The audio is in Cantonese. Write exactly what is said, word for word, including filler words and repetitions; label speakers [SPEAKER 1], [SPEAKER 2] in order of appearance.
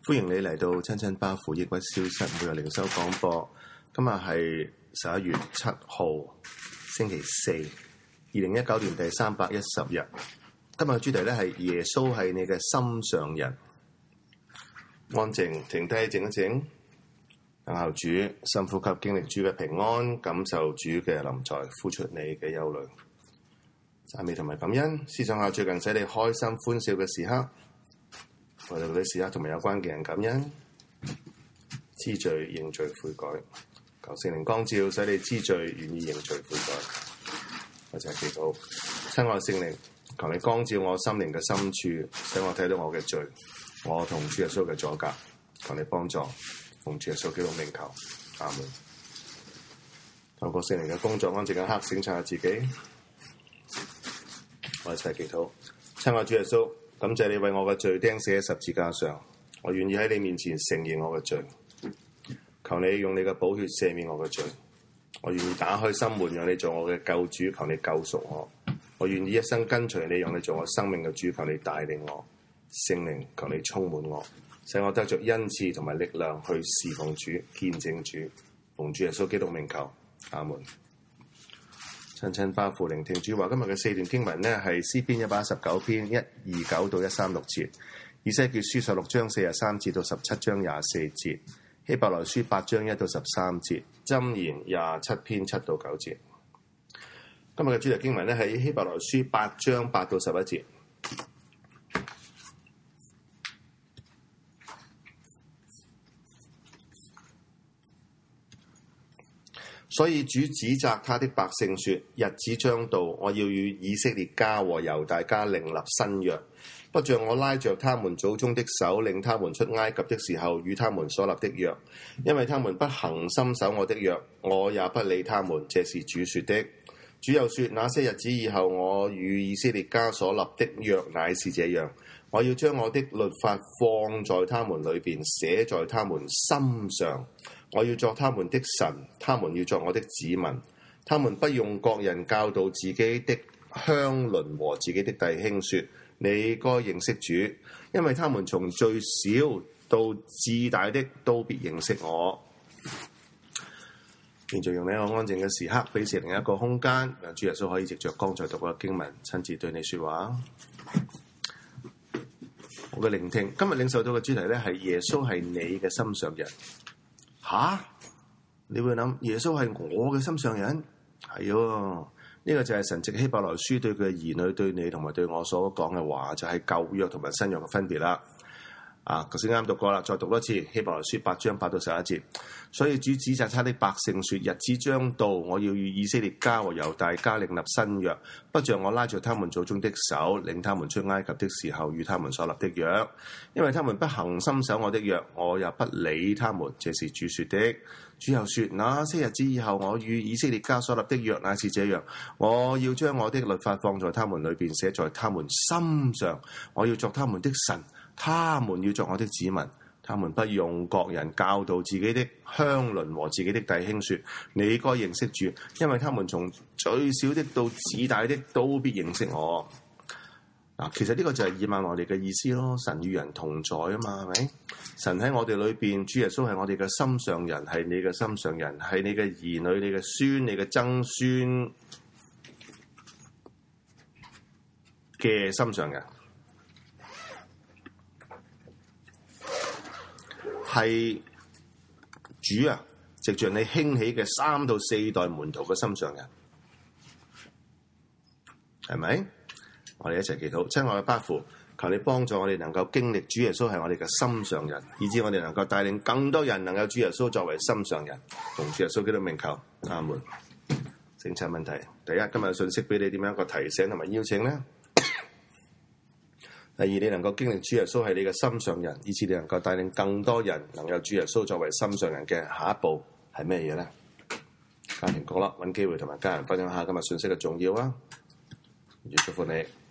[SPEAKER 1] 歡迎你嚟到親親巴父抑鬱消失每日靈修廣播。今日係十一月七號星期四，二零一九年第三百一十日。今日嘅主題咧係耶穌係你嘅心上人。安靜，停低，靜一靜，等候主，深呼吸，經歷主嘅平安，感受主嘅臨在，呼出你嘅憂慮。讚美同埋感恩，思想下最近使你開心歡笑嘅時刻，為到嗰啲時刻同埋有關嘅人感恩，知罪認罪悔改，求聖靈光照，使你知罪願意認罪悔改。我就係祈禱，親愛聖靈，求你光照我心靈嘅深處，使我睇到我嘅罪，我同主耶穌嘅阻隔，求你幫助，奉主耶穌基督名求，阿門。透過聖靈嘅工作，安靜嘅刻省察下自己。我一齊祈禱，親愛主耶穌，感謝你為我嘅罪釘死喺十字架上，我願意喺你面前承認我嘅罪，求你用你嘅寶血赦免我嘅罪，我願意打開心門，讓你做我嘅救主，求你救贖我，我願意一生跟隨你，讓你做我生命嘅主，求你帶領我，聖靈，求你充滿我，使我得着恩賜同埋力量去侍奉主、見證主，奉主耶穌基督名求，阿門。親親巴父聆聽主話，今日嘅四段經文呢係詩篇一百一十九篇一二九到一三六節，以西結書十六章四十三節到十七章廿四節，希伯來書八章一到十三節，箴言廿七篇七到九節。今日嘅主題經文呢係希伯來書八章八到十一節。所以主指責他的百姓說，日子將到，我要與以色列家和猶大家另立新約，不像我拉着他們祖宗的手，領他們出埃及的時候與他們所立的約，因為他們不恆心守我的約，我也不理他們。這是主說的。主又說，那些日子以後，我與以色列家所立的約乃是這樣，我要將我的律法放在他們裏邊，寫在他們心上。我要作他們的神，他們要作我的子民。他們不用各人教導自己的鄉鄰和自己的弟兄說，你該認識主，因為他們從最小到至大的都必認識我。現在用呢個安靜嘅時刻，俾聖靈一個空間，讓主耶穌可以藉着剛才讀嘅經文，親自對你說話。我嘅聆聽，今日領受到嘅主題咧係耶穌係你嘅心上人。吓，你會諗耶穌係我嘅心上人？係喎，呢個就係神藉希伯來書對佢嘅兒女、對你同埋對我所講嘅話，就係舊約同埋新約嘅分別啦。啊，頭先啱讀過啦，再讀多次希伯來書八章八到十一節。所以主指責他的百姓說，日子將到，我要與以色列家和猶大家另立新約，不像我拉着他們祖宗的手，領他們出埃及的時候與他們所立的約，因為他們不恆心守我的約，我也不理他們。這是主說的。主又說，那些日子以後，我與以色列家所立的約乃是這樣，我要將我的律法放在他們裏邊，寫在他們心上，我要作他們的神，他們要作我的子民。他們不用各人教導自己的鄉鄰和自己的弟兄說，你該認識主，因為他們從最小的到至大的都必認識我。嗱，其實呢個就係以馬內利嘅意思咯，神與人同在啊嘛，係咪？神喺我哋裏邊，主耶穌係我哋嘅心上人，係你嘅心上人，係你嘅兒女、你嘅孫、你嘅曾孫嘅心上人。係主啊，藉着你興起嘅三到四代門徒嘅心上人，係咪？我哋一齊祈禱，親愛嘅巴父，求你幫助我哋能夠經歷主耶穌係我哋嘅心上人，以致我哋能夠帶領更多人能夠主耶穌作為心上人，同主耶穌基督名求，阿門。政策問題，第一，今日嘅信息俾你點樣一個提醒同埋邀請呢？第二，你能夠經歷主耶穌係你嘅心上人，以致你能夠帶領更多人能夠主耶穌作為心上人嘅下一步係咩嘢咧？家庭角落揾機會同埋家人分享下今日信息嘅重要啊！祝福你。